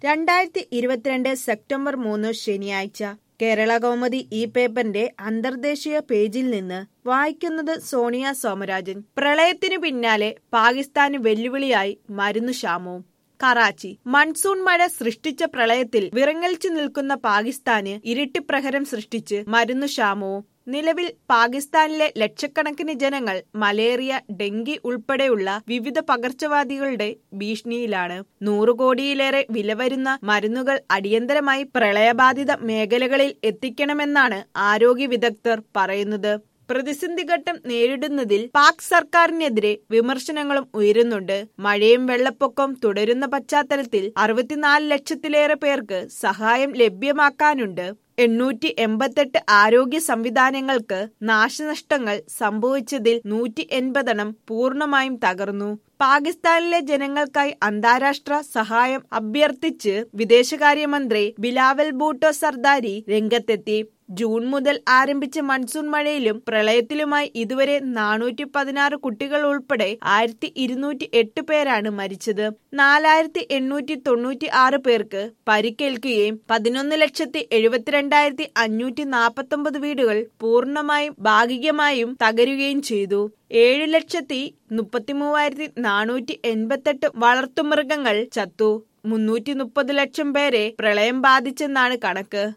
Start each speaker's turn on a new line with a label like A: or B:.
A: 2022 September 3 ശനിയാഴ്ച കേരള കൗമുദി ഈ പേപ്പറിന്റെ അന്തർദേശീയ പേജിൽ നിന്ന് വായിക്കുന്നത് സോണിയ സോമരാജൻ. പ്രളയത്തിനു പിന്നാലെ പാകിസ്ഥാന് വെല്ലുവിളിയായി മരുന്നുക്ഷാമവും. കറാച്ചി. മൺസൂൺ മഴ സൃഷ്ടിച്ച പ്രളയത്തിൽ വിറങ്ങലിച്ചു നിൽക്കുന്ന പാകിസ്ഥാന് ഇരട്ടിപ്രഹരം സൃഷ്ടിച്ച് മരുന്നുക്ഷാമവും. നിലവിൽ പാകിസ്ഥാനിലെ ലക്ഷക്കണക്കിന് ജനങ്ങൾ മലേറിയ, ഡെങ്കി ഉൾപ്പെടെയുള്ള വിവിധ പകർച്ചവ്യാധികളുടെ ഭീഷണിയിലാണ്. 100 കോടിയിലേറെ വില വരുന്ന മരുന്നുകൾ അടിയന്തരമായി പ്രളയബാധിത മേഖലകളിൽ എത്തിക്കണമെന്നാണ് ആരോഗ്യ വിദഗ്ധർ പറയുന്നത്. പ്രതിസന്ധി ഘട്ടം നേരിടുന്നതിൽ പാക് സർക്കാരിനെതിരെ വിമർശനങ്ങളും ഉയരുന്നുണ്ട്. മഴയും വെള്ളപ്പൊക്കവും തുടരുന്ന പശ്ചാത്തലത്തിൽ 64 ലക്ഷത്തിലേറെ പേർക്ക് സഹായം ലഭ്യമാക്കാനുണ്ട്. 888 ആരോഗ്യ സംവിധാനങ്ങൾക്ക് നാശനഷ്ടങ്ങൾ സംഭവിച്ചതിൽ 180 പൂർണ്ണമായും തകർന്നു. പാകിസ്ഥാനിലെ ജനങ്ങൾക്കായി അന്താരാഷ്ട്ര സഹായം അഭ്യർത്ഥിച്ച് വിദേശകാര്യമന്ത്രി ബിലാവൽ ഭൂട്ടോ സർദാരി രംഗത്തെത്തി. ജൂൺ മുതൽ ആരംഭിച്ച മൺസൂൺ മഴയിലും പ്രളയത്തിലുമായി ഇതുവരെ 416 കുട്ടികൾ ഉൾപ്പെടെ 1208 പേരാണ് മരിച്ചത്. 4896 പേർക്ക് പരിക്കേൽക്കുകയും 11,72,549 വീടുകൾ പൂർണ്ണമായും ഭാഗികമായും തകരുകയും ചെയ്തു. 7,33,488 വളർത്തുമൃഗങ്ങൾ ചത്തു. 330 ലക്ഷം പേരെ പ്രളയം ബാധിച്ചെന്നാണ് കണക്ക്.